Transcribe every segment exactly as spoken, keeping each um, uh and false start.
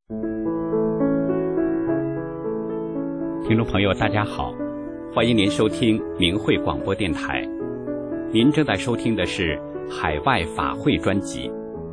听众朋友大家好，欢迎您收听明慧广播电台。您正在收听的是海外法会专辑。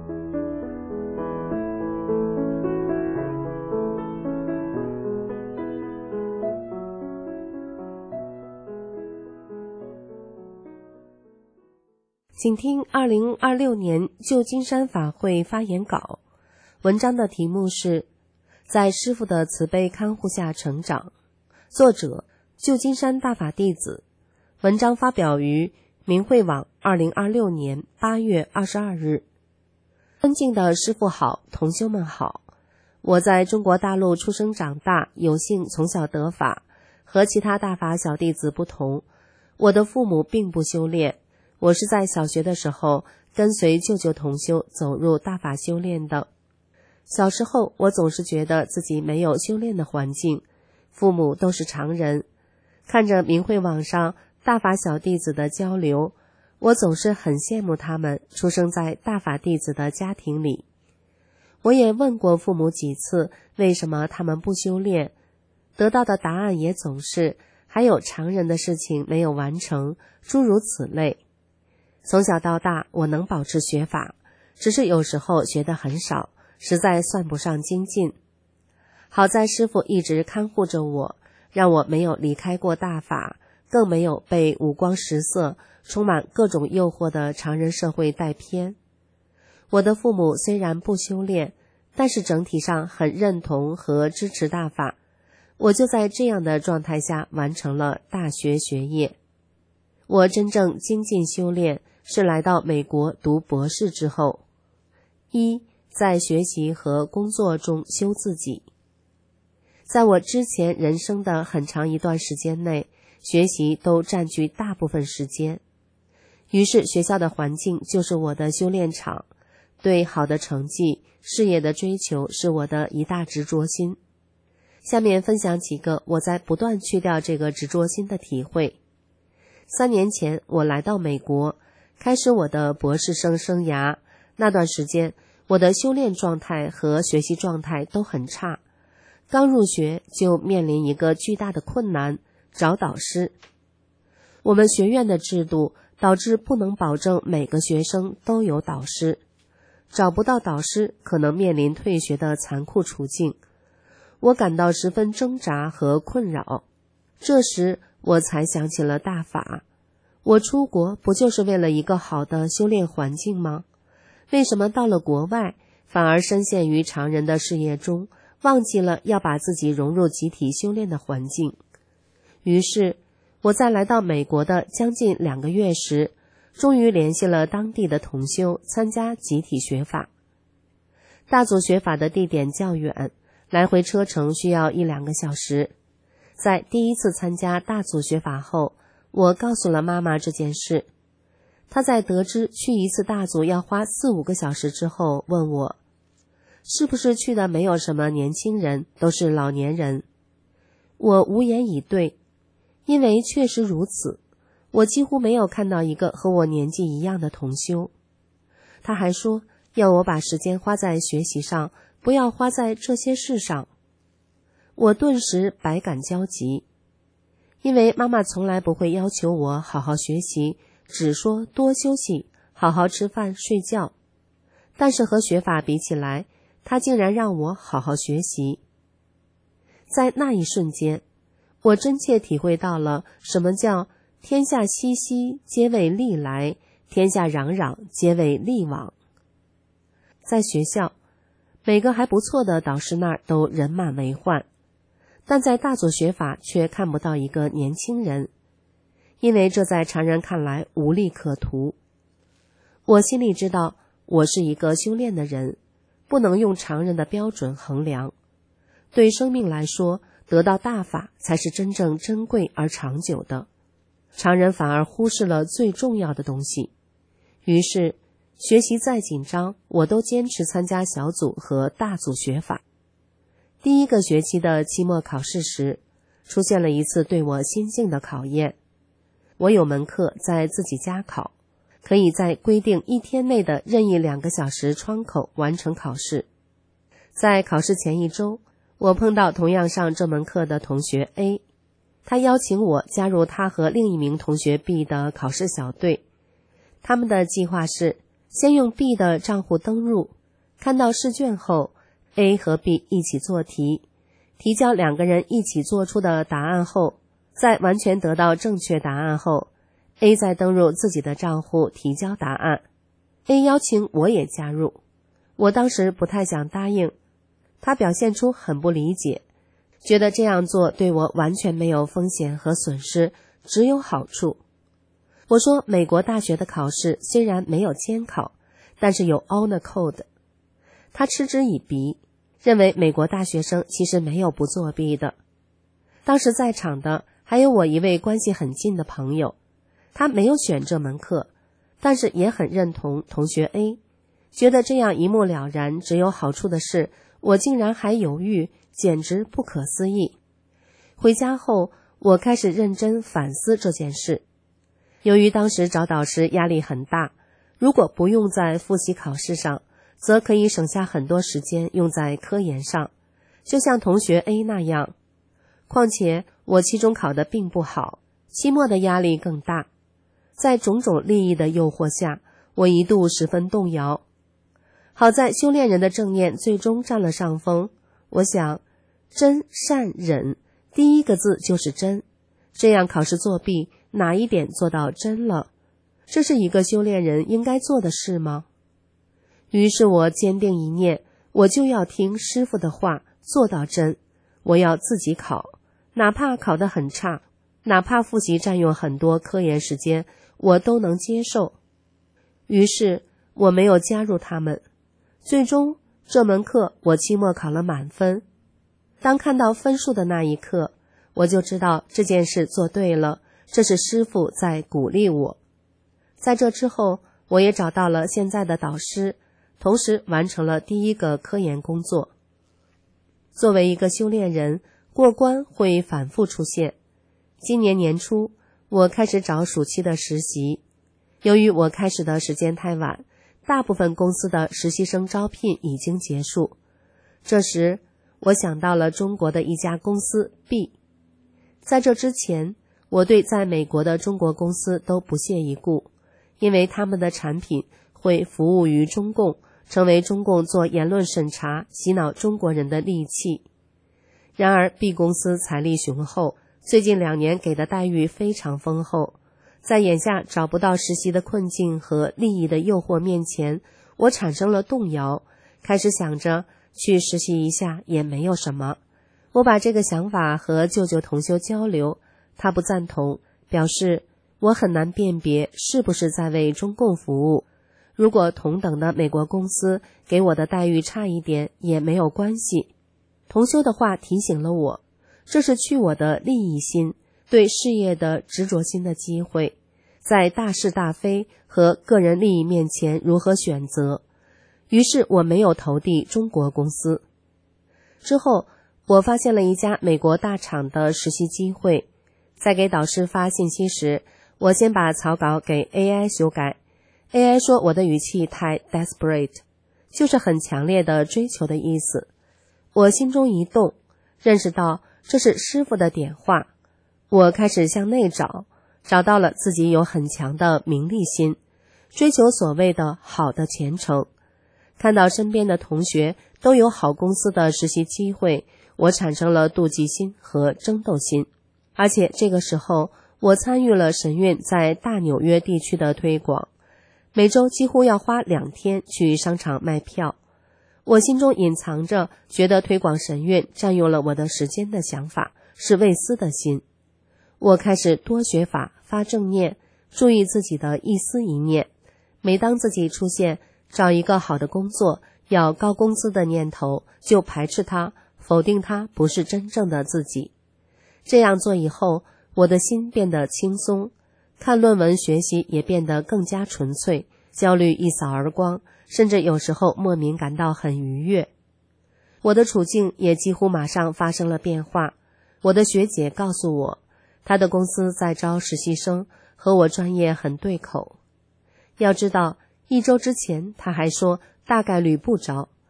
请听二零二六年旧金山法会发言稿，文章的题目是在师父的慈悲看护下成长，作者旧金山大法弟子，文章发表于明慧网二零二六年八月二十二日。尊敬的师父好，同修们好，我在中国大陆出生长大，有幸从小得法，和其他大法小弟子不同，我的父母并不修炼，我是在小学的时候跟随舅舅同修走入大法修炼的。小时候我总是觉得自己没有修炼的环境，父母都是常人，看着明慧网上大法小弟子的交流，我总是很羡慕他们出生在大法弟子的家庭里。我也问过父母几次为什么他们不修炼，得到的答案也总是还有常人的事情没有完成，诸如此类。从小到大我能保持学法，只是有时候学得很少，实在算不上精进。好在师父一直看护着我，让我没有离开过大法，更没有被五光十色、充满各种诱惑的常人社会带偏。我的父母虽然不修炼，但是整体上很认同和支持大法，我就在这样的状态下完成了大学学业。我真正精进修炼是来到美国读博士之后。一，在学习和工作中修自己。在我之前人生的很长一段时间内，学习都占据大部分时间，于是学校的环境就是我的修炼场，对好的成绩、事业的追求是我的一大执着心。下面分享几个我在不断去掉这个执着心的体会。三年前我来到美国，开始我的博士生生涯，那段时间我的修炼状态和学习状态都很差，刚入学就面临一个巨大的困难，找导师。我们学院的制度导致不能保证每个学生都有导师，找不到导师可能面临退学的残酷处境，我感到十分挣扎和困扰。这时我才想起了大法，我出国不就是为了一个好的修炼环境吗？为什么到了国外反而深陷于常人的事业中，忘记了要把自己融入集体修炼的环境？于是我在来到美国的将近两个月时，终于联系了当地的同修参加集体学法。大组学法的地点较远，来回车程需要一两个小时。在第一次参加大组学法后，我告诉了妈妈这件事。她在得知去一次大组要花四五个小时之后，问我是不是去的没有什么年轻人，都是老年人。我无言以对，因为确实如此，我几乎没有看到一个和我年纪一样的同修。她还说要我把时间花在学习上，不要花在这些事上。我顿时百感交集，因为妈妈从来不会要求我好好学习，只说多休息，好好吃饭睡觉。但是和学法比起来，她竟然让我好好学习。在那一瞬间，我真切体会到了什么叫天下熙熙，皆为利来，天下攘攘，皆为利往。在学校，每个还不错的导师那儿都人满为患，但在大组学法却看不到一个年轻人，因为这在常人看来无利可图。我心里知道我是一个修炼的人，不能用常人的标准衡量。对生命来说，得到大法才是真正珍贵而长久的，常人反而忽视了最重要的东西。于是学习再紧张，我都坚持参加小组和大组学法。第一个学期的期末考试时，出现了一次对我心境的考验。我有门课在自己家考，可以在规定一天内的任意两个小时窗口完成考试。 在考试前一周，我碰到同样上这门课的同学 A， 他邀请我加入他和另一名同学 B 的考试小队。他们的计划是先用 B 的账户登入，看到试卷后 A 和 B 一起做题，提交两个人一起做出的答案后，在完全得到正确答案后， A 再登入自己的账户提交答案。 A 邀请我也加入，我当时不太想答应，他表现出很不理解，觉得这样做对我完全没有风险和损失，只有好处。我说美国大学的考试虽然没有监考，但是有 honor code。 他嗤之以鼻，认为美国大学生其实没有不作弊的。当时在场的还有我一位关系很近的朋友，他没有选这门课，但是也很认同同学 A， 觉得这样一目了然只有好处的事，我竟然还犹豫，简直不可思议。回家后，我开始认真反思这件事。由于当时找导师压力很大，如果不用在复习考试上，则可以省下很多时间用在科研上，就像同学 A 那样。况且我期中考得并不好，期末的压力更大。在种种利益的诱惑下，我一度十分动摇。好在修炼人的正念最终占了上风，我想真善忍，第一个字就是真，这样考试作弊哪一点做到真了？这是一个修炼人应该做的事吗？于是我坚定一念，我就要听师父的话，做到真。我要自己考，哪怕考得很差，哪怕复习占用很多科研时间，我都能接受。于是我没有加入他们。最终这门课我期末考了满分。当看到分数的那一刻，我就知道这件事做对了，这是师父在鼓励我。在这之后，我也找到了现在的导师，同时完成了第一个科研工作。作为一个修炼人，过关会反复出现。今年年初，我开始找暑期的实习。由于我开始的时间太晚，大部分公司的实习生招聘已经结束。这时，我想到了中国的一家公司 B。在这之前，我对在美国的中国公司都不屑一顾，因为他们的产品会服务于中共，成为中共做言论审查、洗脑中国人的利器。然而 B 公司财力雄厚，最近两年给的待遇非常丰厚。在眼下找不到实习的困境和利益的诱惑面前，我产生了动摇，开始想着去实习一下也没有什么。我把这个想法和舅舅同修交流，他不赞同，表示我很难辨别是不是在为中共服务。如果同等的美国公司给我的待遇差一点也没有关系。同修的话提醒了我，这是去我的利益心，对事业的执着心的机会，在大是大非和个人利益面前如何选择。于是我没有投递中国公司。之后我发现了一家美国大厂的实习机会，在给导师发信息时，我先把草稿给 A I 修改。 A I 说我的语气太 desperate， 就是很强烈的追求的意思。我心中一动，认识到这是师父的点化。我开始向内找，找到了自己有很强的名利心，追求所谓的好的前程。看到身边的同学都有好公司的实习机会，我产生了妒忌心和争斗心。而且这个时候，我参与了神韵在大纽约地区的推广，每周几乎要花两天去商场卖票。我心中隐藏着觉得推广神韵占用了我的时间的想法，是为私的心。我开始多学法，发正念，注意自己的一思一念。每当自己出现找一个好的工作，要高工资的念头，就排斥它，否定它不是真正的自己。这样做以后，我的心变得轻松，看论文学习也变得更加纯粹，焦虑一扫而光，甚至有时候莫名感到很愉悦。我的处境也几乎马上发生了变化。我的学姐告诉我，她的公司在招实习生，和我专业很对口。要知道，一周之前她还说大概率不招。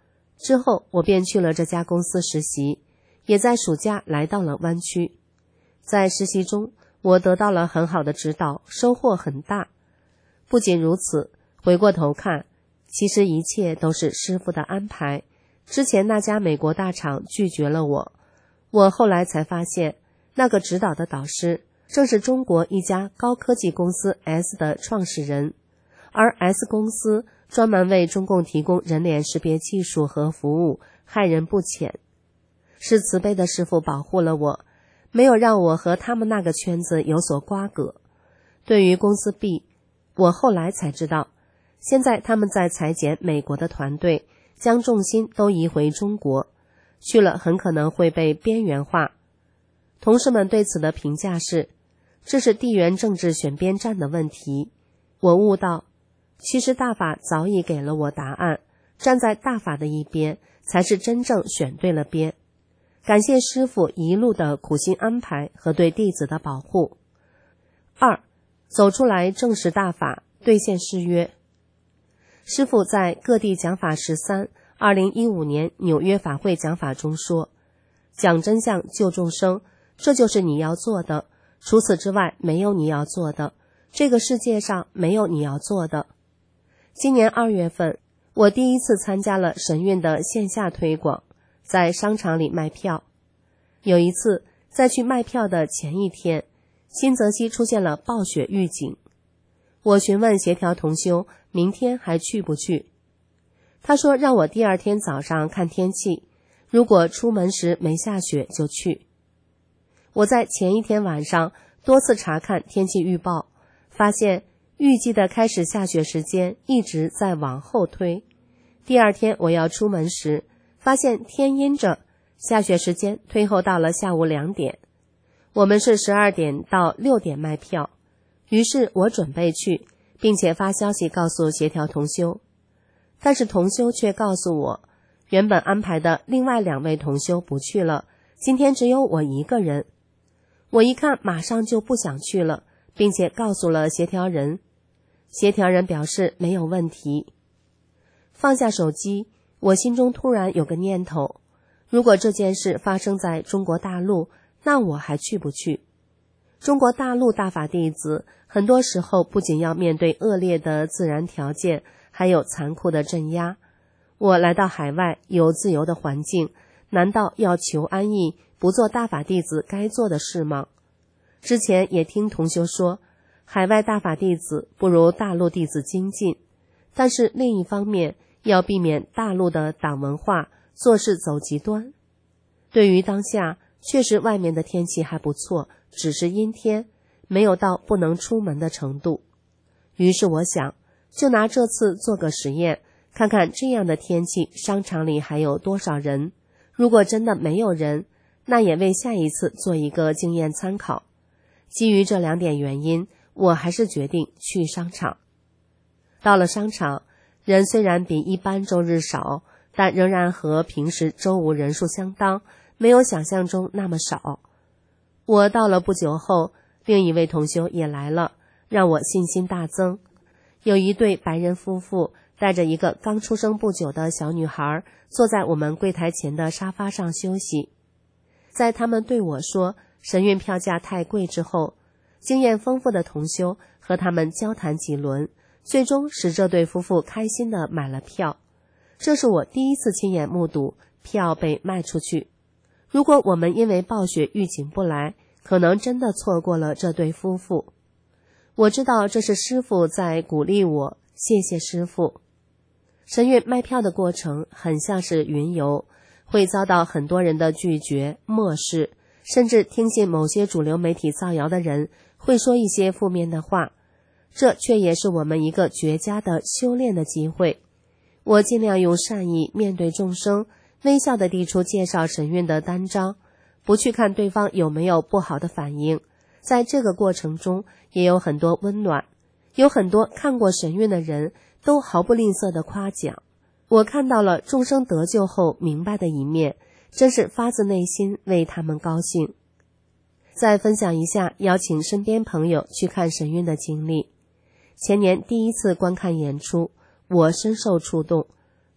之后我便去了这家公司实习，也在暑假来到了湾区。在实习中，我得到了很好的指导，收获很大。不仅如此，回过头看，其实一切都是师傅的安排。之前那家美国大厂拒绝了我，我后来才发现，那个指导的导师正是中国一家高科技公司 S 的创始人，而 S 公司专门为中共提供人脸识别技术和服务，害人不浅。是慈悲的师傅保护了我，没有让我和他们那个圈子有所瓜葛。对于公司 B， 我后来才知道，现在他们在裁减美国的团队，将重心都移回中国，去了很可能会被边缘化。同事们对此的评价是，这是地缘政治选边站的问题。我悟到，其实大法早已给了我答案，站在大法的一边，才是真正选对了边。感谢师父一路的苦心安排和对弟子的保护。二，走出来证实大法，兑现誓约。师父在各地讲法十三二零一五年纽约法会讲法中说，讲真相救众生，这就是你要做的，除此之外没有你要做的，这个世界上没有你要做的。今年二月份，我第一次参加了神韵的线下推广，在商场里卖票。有一次在去卖票的前一天，新泽西出现了暴雪预警。我询问协调同修明天还去不去，他说让我第二天早上看天气，如果出门时没下雪就去。我在前一天晚上多次查看天气预报，发现预计的开始下雪时间一直在往后推。第二天我要出门时，发现天阴着，下雪时间推后到了下午两点。我们是十二点到六点卖票，于是我准备去，并且发消息告诉协调同修。但是同修却告诉我，原本安排的另外两位同修不去了，今天只有我一个人。我一看马上就不想去了，并且告诉了协调人。协调人表示没有问题。放下手机，我心中突然有个念头，如果这件事发生在中国大陆，那我还去不去？中国大陆大法弟子很多时候不仅要面对恶劣的自然条件，还有残酷的镇压。我来到海外，有自由的环境，难道要求安逸，不做大法弟子该做的事吗？之前也听同修说，海外大法弟子不如大陆弟子精进，但是另一方面要避免大陆的党文化，做事走极端。对于当下，确实外面的天气还不错，只是阴天，没有到不能出门的程度。于是我想，就拿这次做个实验，看看这样的天气商场里还有多少人。如果真的没有人，那也为下一次做一个经验参考。基于这两点原因，我还是决定去商场。到了商场，人虽然比一般周日少，但仍然和平时周五人数相当，没有想象中那么少。我到了不久后，另一位同修也来了，让我信心大增。有一对白人夫妇带着一个刚出生不久的小女孩，坐在我们柜台前的沙发上休息。在他们对我说神韵票价太贵之后，经验丰富的同修和他们交谈几轮，最终使这对夫妇开心地买了票。这是我第一次亲眼目睹票被卖出去。如果我们因为暴雪预警不来，可能真的错过了这对夫妇。我知道这是师父在鼓励我，谢谢师父。神韵卖票的过程很像是云游，会遭到很多人的拒绝、漠视，甚至听信某些主流媒体造谣的人会说一些负面的话。这却也是我们一个绝佳的修炼的机会。我尽量用善意面对众生，微笑地递出介绍神韵的单张，不去看对方有没有不好的反应。在这个过程中也有很多温暖，有很多看过神韵的人都毫不吝啬地夸奖。我看到了众生得救后明白的一面，真是发自内心为他们高兴。再分享一下邀请身边朋友去看神韵的经历。前年第一次观看演出，我深受触动，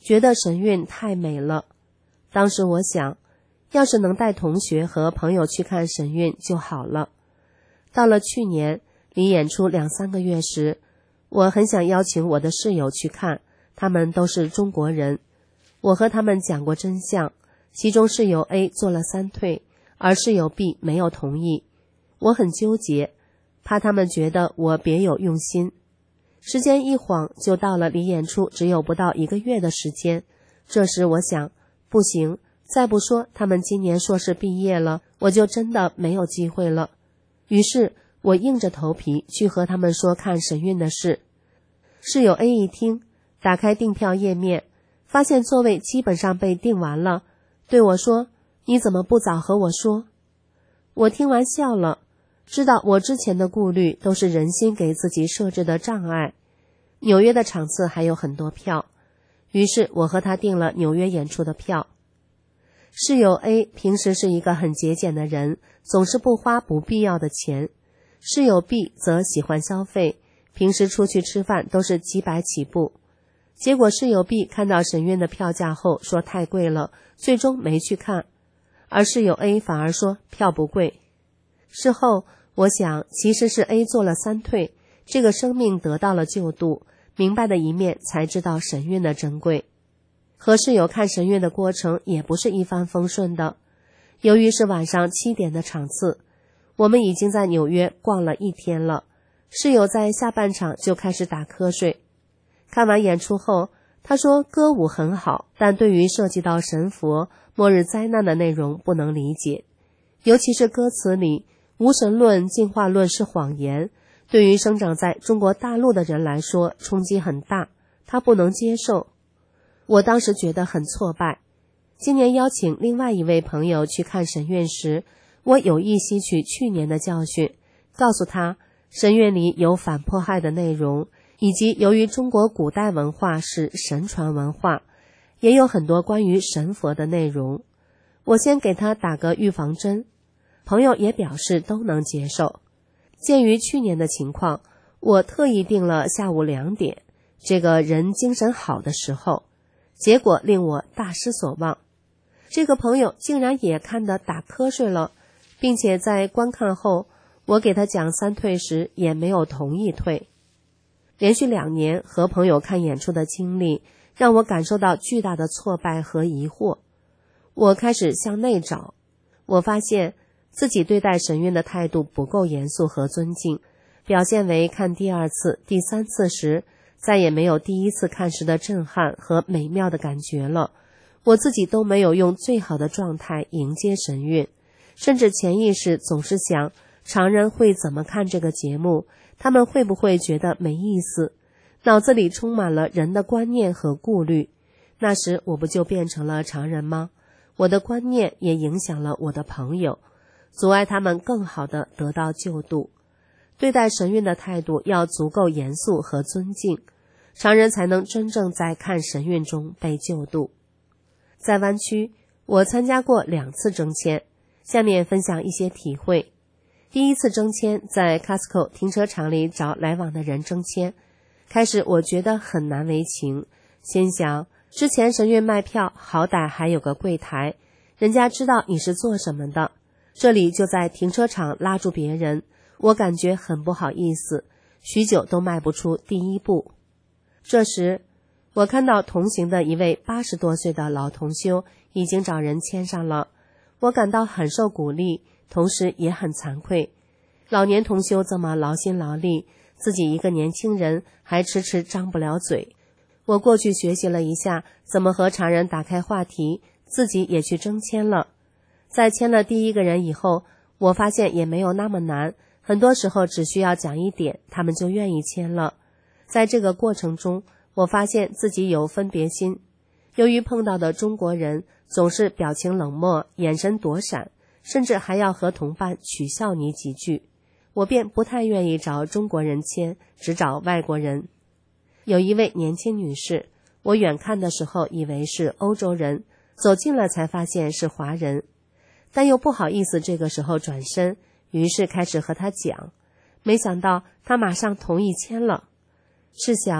觉得神韵太美了。当时我想，要是能带同学和朋友去看神韵就好了。到了去年离演出两三个月时，我很想邀请我的室友去看，他们都是中国人。我和他们讲过真相，其中室友 A 做了三退，而室友 B 没有同意。我很纠结，怕他们觉得我别有用心。时间一晃就到了离演出只有不到一个月的时间。这时我想，不行，再不说他们今年硕士毕业了，我就真的没有机会了。于是我硬着头皮去和他们说看神韵的事。室友 A 一听，打开订票页面，发现座位基本上被订完了，对我说，你怎么不早和我说？我听完笑了，知道我之前的顾虑都是人心给自己设置的障碍。纽约的场次还有很多票，于是我和他订了纽约演出的票。室友 A 平时是一个很节俭的人，总是不花不必要的钱。室友 B 则喜欢消费，平时出去吃饭都是几百起步。结果室友 B 看到神韵的票价后说太贵了，最终没去看，而室友 A 反而说票不贵。事后我想，其实是 A 做了三退，这个生命得到了救度，明白的一面才知道神韵的珍贵。和室友看神韵的过程也不是一帆风顺的。由于是晚上七点的场次，我们已经在纽约逛了一天了，室友在下半场就开始打瞌睡。看完演出后，他说歌舞很好，但对于涉及到神佛、末日灾难的内容不能理解，尤其是歌词里无神论、进化论是谎言，对于生长在中国大陆的人来说冲击很大，他不能接受。我当时觉得很挫败。今年邀请另外一位朋友去看神韵时，我有意吸取去年的教训，告诉他神韵里有反迫害的内容，以及由于中国古代文化是神传文化，也有很多关于神佛的内容。我先给他打个预防针，朋友也表示都能接受。鉴于去年的情况，我特意定了下午两点，这个人精神好的时候，结果令我大失所望。这个朋友竟然也看得打瞌睡了，并且在观看后，我给他讲三退时也没有同意退。连续两年和朋友看演出的经历，让我感受到巨大的挫败和疑惑。我开始向内找，我发现自己对待神韵的态度不够严肃和尊敬，表现为看第二次、第三次时，再也没有第一次看时的震撼和美妙的感觉了。我自己都没有用最好的状态迎接神韵，甚至潜意识总是想，常人会怎么看这个节目，他们会不会觉得没意思，脑子里充满了人的观念和顾虑。那时我不就变成了常人吗？我的观念也影响了我的朋友，阻碍他们更好地得到救度。对待神韵的态度要足够严肃和尊敬，常人才能真正在看神韵中被救度。在湾区，我参加过两次征签，下面分享一些体会。第一次征签在 Costco 停车场里找来往的人征签，开始我觉得很难为情，心想之前神韵卖票好歹还有个柜台，人家知道你是做什么的，这里就在停车场拉住别人，我感觉很不好意思，许久都迈不出第一步。这时我看到同行的一位八十多岁的老同修已经找人签上了，我感到很受鼓励，同时也很惭愧。老年同修这么劳心劳力，自己一个年轻人还迟迟张不了嘴。我过去学习了一下怎么和常人打开话题，自己也去征签了。在签了第一个人以后，我发现也没有那么难，很多时候只需要讲一点，他们就愿意签了。在这个过程中，我发现自己有分别心，由于碰到的中国人总是表情冷漠，眼神躲闪，甚至还要和同伴取笑你几句，我便不太愿意找中国人签，只找外国人。有一位年轻女士，我远看的时候以为是欧洲人，走近了才发现是华人，但又不好意思这个时候转身，于是开始和她讲，没想到她马上同意签了。试想，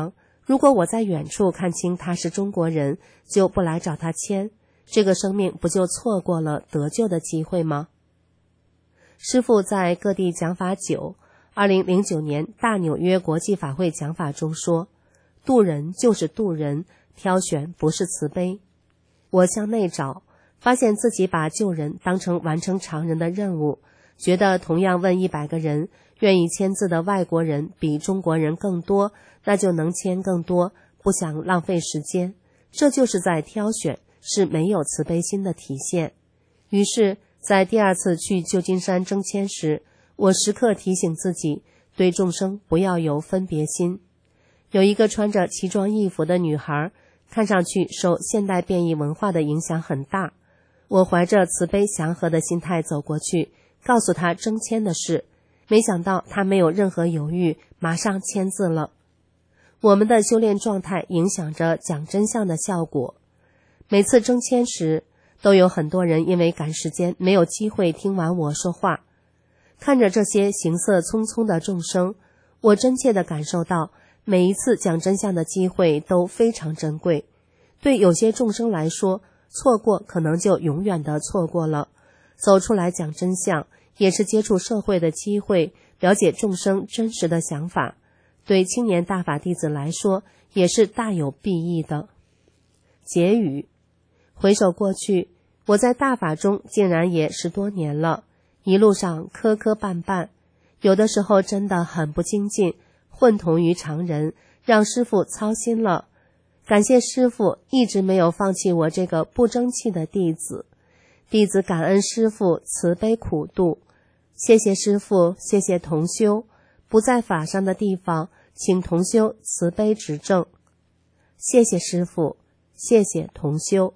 如果我在远处看清他是中国人，就不来找他签，这个生命不就错过了得救的机会吗？师父在各地讲法久，二零零九年大纽约国际法会讲法中说，渡人就是渡人，挑选不是慈悲。我向内找，发现自己把救人当成完成常人的任务，觉得同样问一百个人，愿意签字的外国人比中国人更多，那就能签更多，不想浪费时间。这就是在挑选，是没有慈悲心的体现。于是在第二次去旧金山征签时，我时刻提醒自己，对众生不要有分别心。有一个穿着奇装异服的女孩，看上去受现代变异文化的影响很大。我怀着慈悲祥和的心态走过去，告诉她征签的事，没想到她没有任何犹豫，马上签字了。我们的修炼状态影响着讲真相的效果。每次征签时，都有很多人因为赶时间没有机会听完我说话。看着这些行色匆匆的众生，我真切地感受到每一次讲真相的机会都非常珍贵。对有些众生来说，错过可能就永远的错过了。走出来讲真相，也是接触社会的机会，了解众生真实的想法，对青年大法弟子来说也是大有裨益的。结语，回首过去，我在大法中竟然也十多年了，一路上磕磕绊绊，有的时候真的很不精进，混同于常人，让师父操心了。感谢师父一直没有放弃我这个不争气的弟子，弟子感恩师父慈悲苦度。谢谢师父，谢谢同修，不在法上的地方，请同修慈悲指正。谢谢师父，谢谢同修。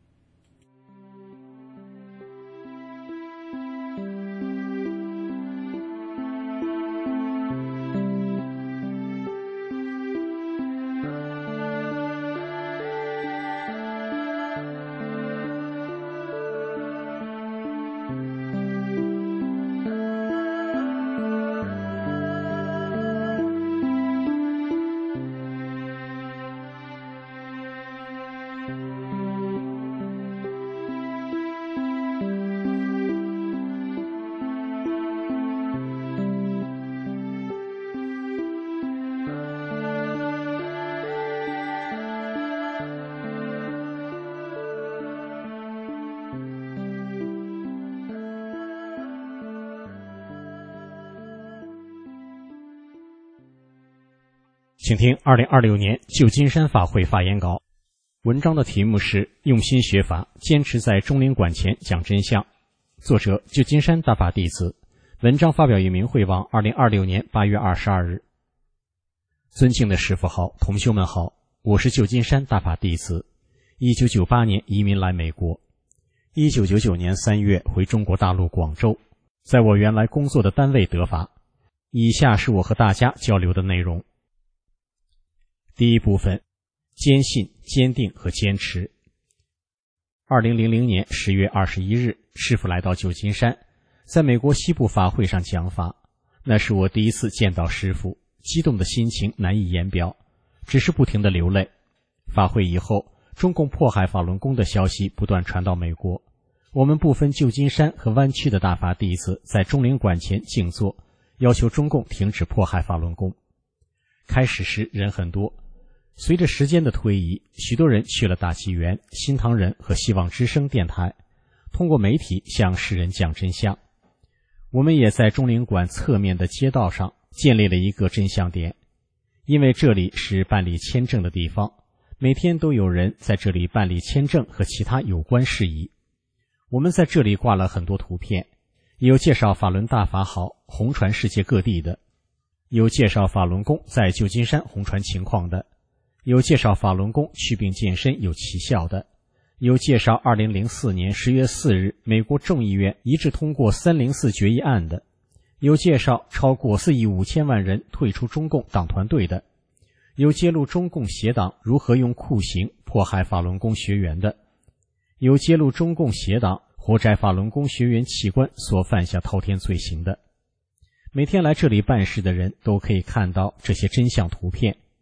请听二零二六年旧金山法会发言稿。文章的题目是用心学法，坚持在中领馆前讲真相。作者旧金山大法弟子。文章发表于明慧网二零二六年八月二十二日。尊敬的师父好，同修们好，我是旧金山大法弟子。一九九八年移民来美国，一九九九年三月回中国大陆广州，在我原来工作的单位得法。以下是我和大家交流的内容。第一部分，坚信、坚定和坚持。二零零零年十月二十一日，师父来到旧金山，在美国西部法会上讲法。那是我第一次见到师父，激动的心情难以言表，只是不停地流泪。法会以后，中共迫害法轮功的消息不断传到美国，我们部分旧金山和湾区的大法弟子在中领馆前静坐，要求中共停止迫害法轮功。开始时人很多，随着时间的推移，许多人去了大纪元、新唐人和希望之声电台，通过媒体向世人讲真相。我们也在中领馆侧面的街道上建立了一个真相点，因为这里是办理签证的地方，每天都有人在这里办理签证和其他有关事宜。我们在这里挂了很多图片，有介绍法轮大法好，红传世界各地的，有介绍法轮功在旧金山红传情况的，有介绍法轮功祛病健身有奇效的，有介绍二零零四年十月四日美国众议院一致通过三零四决议案的，有介绍超过四亿五千万人退出中共党团队的，有揭露中共邪党如何用酷刑迫害法轮功学员的，有揭露中共邪党活摘法轮功学员器官所犯下滔天罪行的。每天来这里办事的人都可以看到这些真相图片，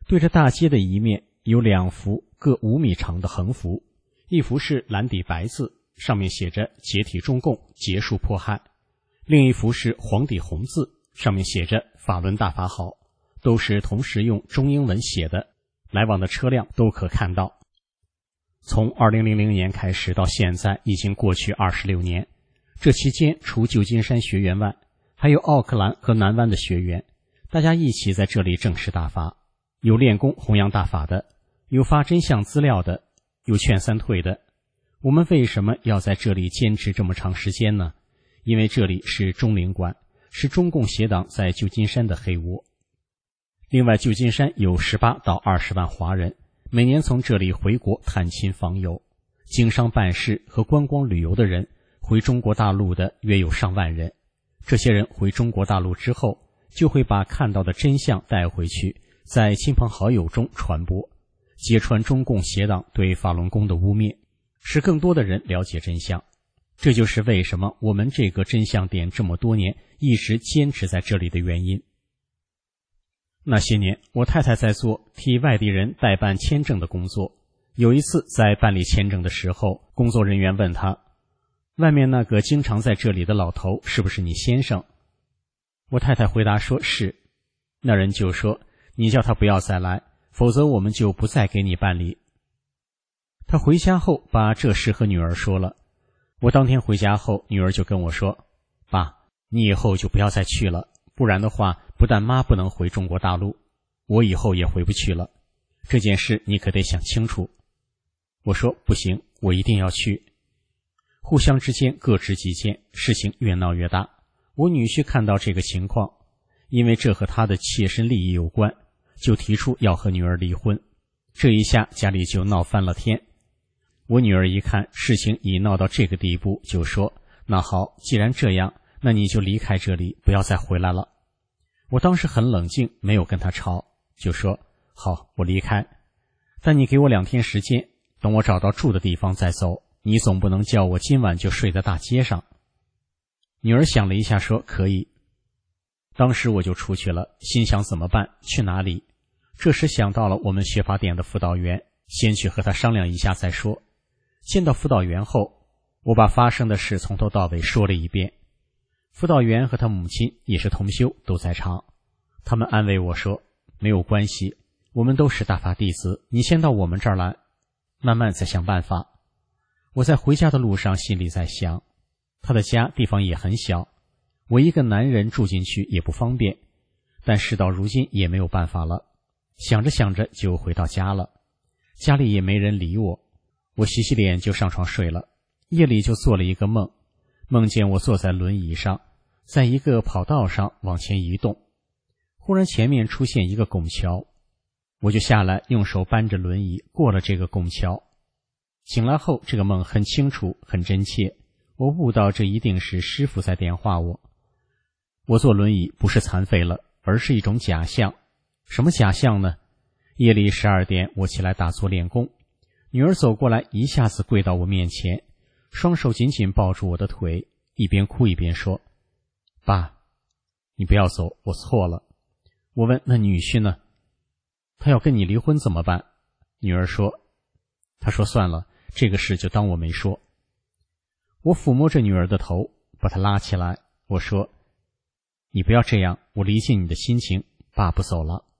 对着大街的一面有两幅各五米长的横幅，一幅是蓝底白字，上面写着解体中共，结束迫害，另一幅是黄底红字，上面写着法轮大法好，都是同时用中英文写的，来往的车辆都可看到。从二零零零年开始到现在已经过去二十六年，这期间除旧金山学员外，还有奥克兰和南湾的学员，大家一起在这里正式大法，有练功弘扬大法的，有发真相资料的，有劝三退的。我们为什么要在这里坚持这么长时间呢？因为这里是中领馆，是中共邪党在旧金山的黑窝。另外，旧金山有十八到二十万华人，每年从这里回国探亲访友，经商办事和观光旅游的人，回中国大陆的约有上万人。这些人回中国大陆之后，就会把看到的真相带回去，在亲朋好友中传播，揭穿中共邪党对法轮功的污蔑，使更多的人了解真相。这就是为什么我们这个真相点这么多年一直坚持在这里的原因。那些年，我太太在做替外地人代办签证的工作。有一次在办理签证的时候，工作人员问她，外面那个经常在这里的老头是不是你先生？我太太回答说是。那人就说，你叫他不要再来，否则我们就不再给你办理。他回家后把这事和女儿说了。我当天回家后，女儿就跟我说，爸，你以后就不要再去了，不然的话，不但妈不能回中国大陆，我以后也回不去了。这件事你可得想清楚。我说不行，我一定要去。互相之间各执己见，事情越闹越大。我女婿看到这个情况，因为这和他的切身利益有关，就提出要和女儿离婚。这一下家里就闹翻了天。我女儿一看事情已闹到这个地步，就说，那好，既然这样，那你就离开这里，不要再回来了。我当时很冷静，没有跟他吵，就说，好，我离开，但你给我两天时间，等我找到住的地方再走，你总不能叫我今晚就睡在大街上。女儿想了一下说，可以。当时我就出去了，心想怎么办，去哪里？这时想到了我们学法店的辅导员，先去和他商量一下再说。见到辅导员后，我把发生的事从头到尾说了一遍。辅导员和他母亲也是同修，都在场。他们安慰我说，没有关系，我们都是大法弟子，你先到我们这儿来，慢慢再想办法。我在回家的路上心里在想，他的家地方也很小，我一个男人住进去也不方便，但事到如今也没有办法了。想着想着就回到家了，家里也没人理我，我洗洗脸就上床睡了。夜里就做了一个梦，梦见我坐在轮椅上，在一个跑道上往前移动，忽然前面出现一个拱桥，我就下来用手扳着轮椅过了这个拱桥。醒来后这个梦很清楚很真切，我悟到这一定是师父在点化我。我坐轮椅不是残废了，而是一种假象。什么假象呢？夜里十二点我起来打坐练功，女儿走过来一下子跪到我面前，双手紧紧抱住我的腿，一边哭一边说，爸，你不要走，我错了。我问，那女婿呢？他要跟你离婚怎么办？女儿说，他说算了，这个事就当我没说。我抚摸着女儿的头，把她拉起来，我说，你不要这样，我理解你的心情，爸不走了。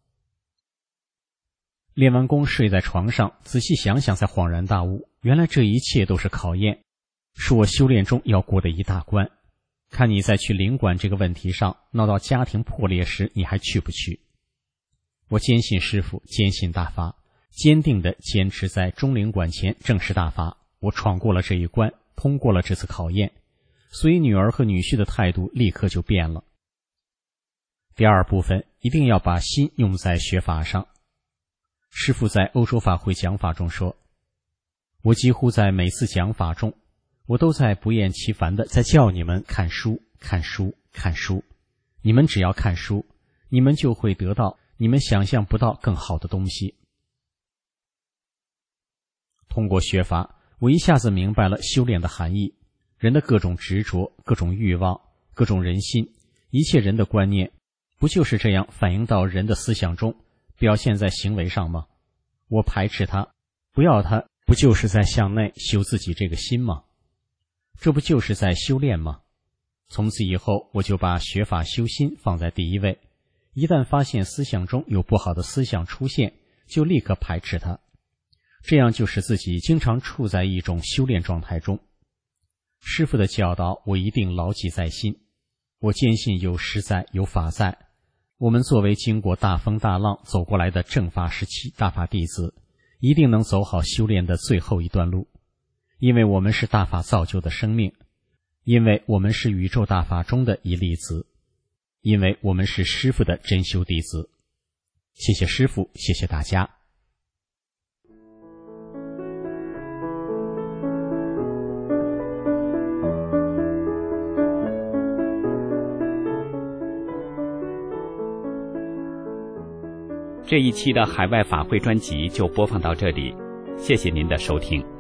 练完功睡在床上，仔细想想才恍然大悟，原来这一切都是考验，是我修炼中要过的一大关。看你在去领馆这个问题上闹到家庭破裂时，你还去不去？我坚信师父，坚信大法，坚定地坚持在中领馆前正式大法。我闯过了这一关，通过了这次考验，所以女儿和女婿的态度立刻就变了。第二部分，一定要把心用在学法上。师父在欧洲法会讲法中说，我几乎在每次讲法中，我都在不厌其烦地在叫你们看书看书看书，你们只要看书，你们就会得到你们想象不到更好的东西。通过学法，我一下子明白了修炼的含义，人的各种执着，各种欲望，各种人心，一切人的观念，不就是这样反映到人的思想中， 表现在行为上吗？我排斥它，不要它，不就是在向内修自己这个心吗？这不就是在修炼吗？从此以后，我就把学法修心放在第一位，一旦发现思想中有不好的思想出现，就立刻排斥它，这样就使自己经常处在一种修炼状态中。师父的教导我一定牢记在心，我坚信有师在，有法在。我们作为经过大风大浪走过来的正法时期大法弟子，一定能走好修炼的最后一段路，因为我们是大法造就的生命，因为我们是宇宙大法中的一粒子，因为我们是师父的真修弟子。谢谢师父，谢谢大家。 这一期的海外法会专辑就播放到这里，谢谢您的收听。